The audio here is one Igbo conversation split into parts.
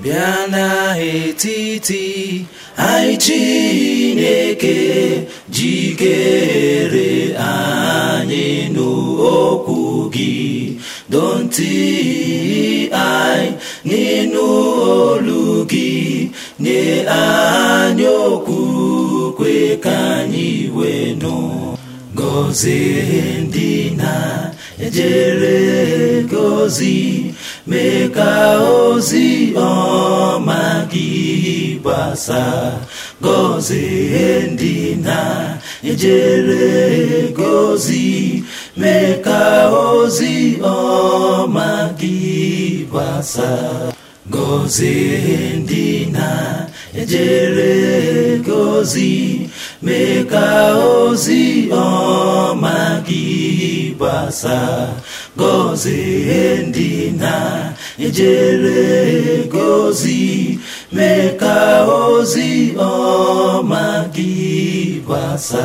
bịa n'etiti anyị Chineke jikere anyị n'okwu gị donti anyị n'ịnụ olu gị nye anyị okwukwe ka anyị wee nụ gọzie ndị na-ejere gozi mee ka ozi ọma gị gbasa gọzie ndị na-ejere gozi mee ka ozi ọma gị gbasa gọzie ndị na-ejere gozi mee ka ozi ọma gị gbasa gọzie ndị na-ejere gozi mee ka ozi ọma gị gbasa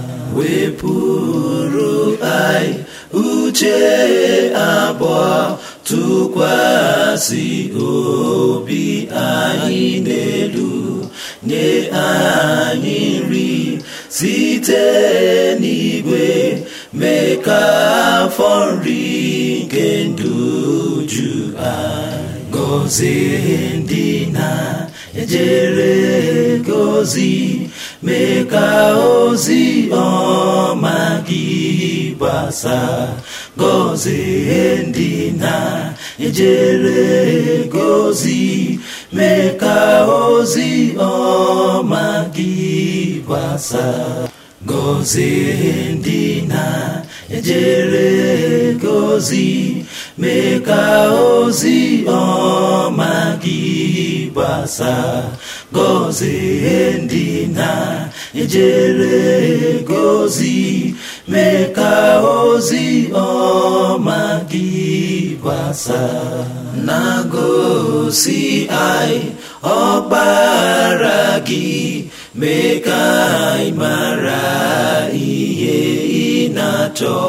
wepụrụ anyị uche abụọ tụkwasị obi anyị n'elu nye anyị nri site n'igwe mee ka afọ nri nke ndụ ju anyị gọzie ndị na-ejere gozi mee ka ozi ọma gị gbasa gọzie ndị na-ejere gozi mee ka ozi ọma gị gbasa gọzie ndị na-ejere gozi mee ka ozi ọma gị gbasa gọzie ndị na-ejere gozi mee ka ozi ọma gị gbasa na-gosi anyị ọkpara gị mee ka anyị mara ihe ị na-achọ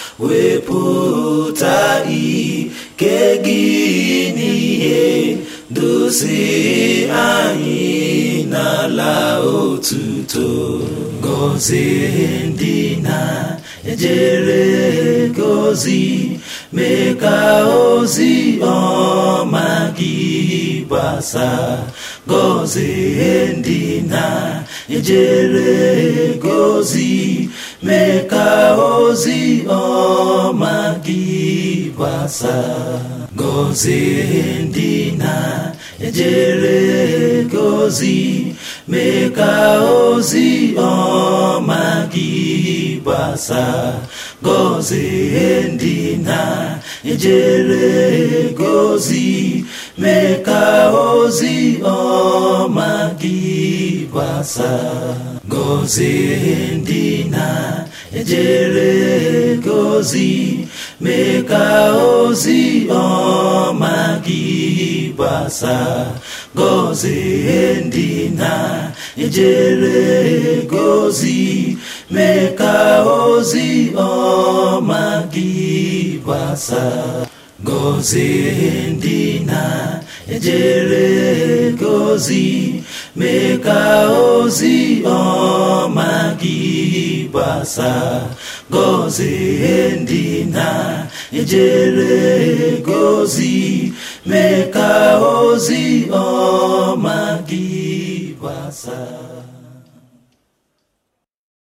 wepụta ike gị n'ihe duzi anyị n'ala otuto gọzie ndị na-ejere gozi mee ka ozi ọma gị gbasa gọzie ndị na-ejere gozi mee ka ozi ọma gị gbasa gọzie ndị na-ejere gozi mee ka ozi ọma gị gbasa gọzie ndị na-ejere gozi mee ka ozi ọma gị gbasa gọzie ndị na-ejere gozi mee ka ozi ọma gị gbasa gọzie ndị na-ejere gozi mee ka ozi ọma gị gbasa gọzie ndị na-ejere gozi mee ka ozi ọma gị gbasa gọzie ndị na-ejere gozi mee ka ozi ọma gị gbasa